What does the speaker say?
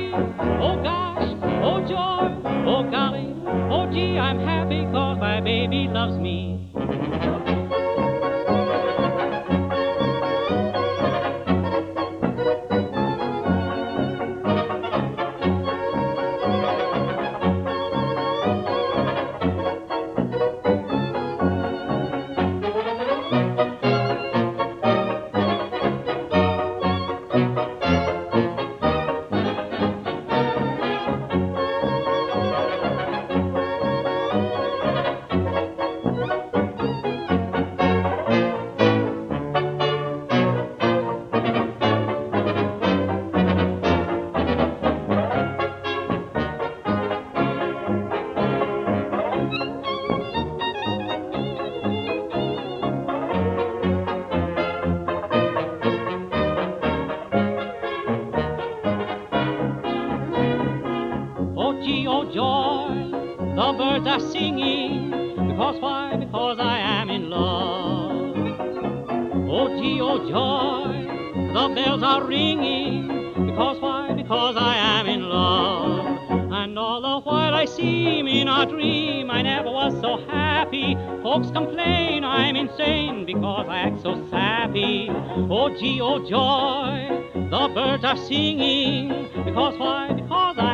Oh gosh, oh joy, oh golly, oh gee, I'm happy 'cause my baby loves me. Oh gee, oh joy, the birds are singing, because why? Because I am in love. Oh gee, oh joy, the bells are ringing, because why? Because I am in love. And all the while I seem in a dream, I never was so happy. Folks complain I'm insane because I act so sappy. Oh gee, oh joy, the birds are singing, because why? Because I